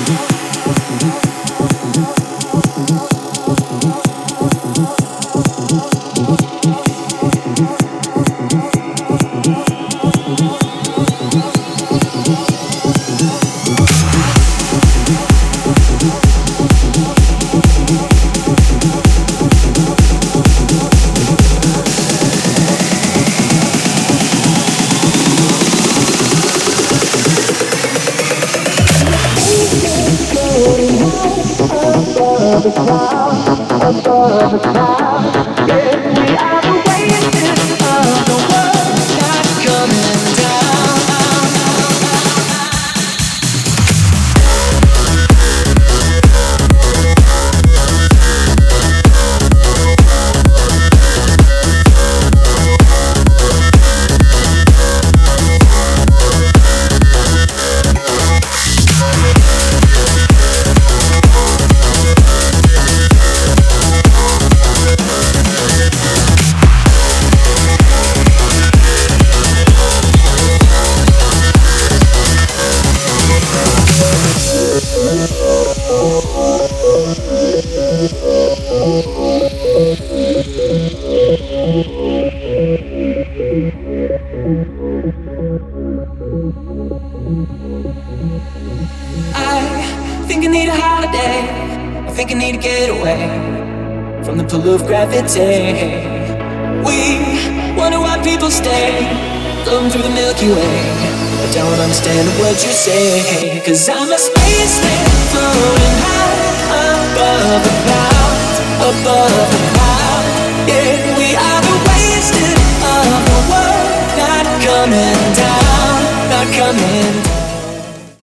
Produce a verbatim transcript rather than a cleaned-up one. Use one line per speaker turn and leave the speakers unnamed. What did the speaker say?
I think I need a holiday. I think I need to get away from the pull of gravity. We wonder why people stay floating through the Milky Way. I don't understand a word you say, 'cause I'm a spaceman floating high above the clouds, above the clouds. Yeah, we are the wasted of the world, not coming down, not coming down.